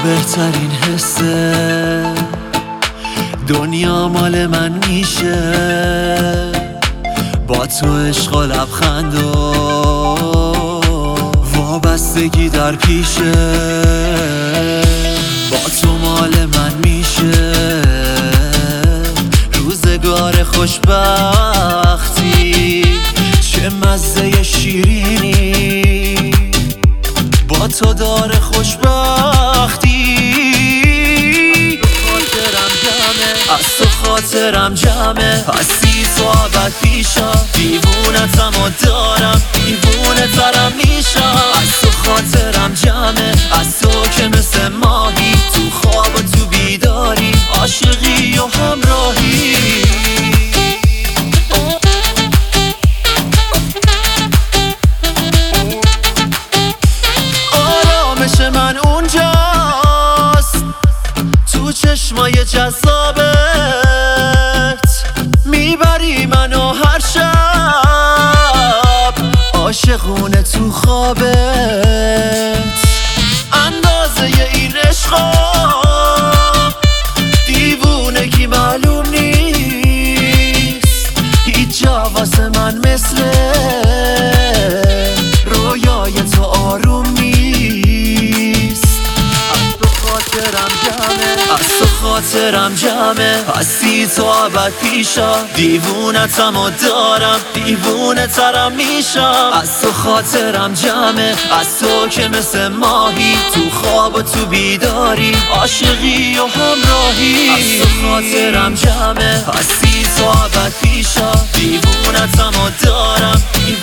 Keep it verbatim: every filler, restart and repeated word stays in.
بهترین حسه، دنیا مال من میشه با تو عشق و لبخند و وابستگی در پیشه. با تو مال من میشه روزگار خوشبختی، چه مزه شیرینی با تو داره خوشبختی. خاطرم جمعه از تو، خاطرم جمعه هستی تو ابد پیشم، دیوونتم و دارم دیوونه ترم میشم. از تو خاطرم جمعه، از تو که مثل ماهی تو خواب و تو بیداری، عاشقی و همراهی. آرامش من اونجاست تو چشمای جذابت، میبری منو هر شب عاشقونه تو خوابت. اندازه این عشقا دیوونگی معلوم نیست، هیچ جا واسه من مثل رویای تو آروم نیست. از تو خاطرم جمعه، از تو خاطرم جمعه هستی تو ابد پیشم، دیوونتم و دارم دیوونه ترم میشم. از تو خاطرم جمعه، از تو که مثل ماهی تو خواب و تو بیداری، عاشقی و همراهی. از تو خاطرم جمعه هستی تو ابد پیشم، دیوونتم و دارم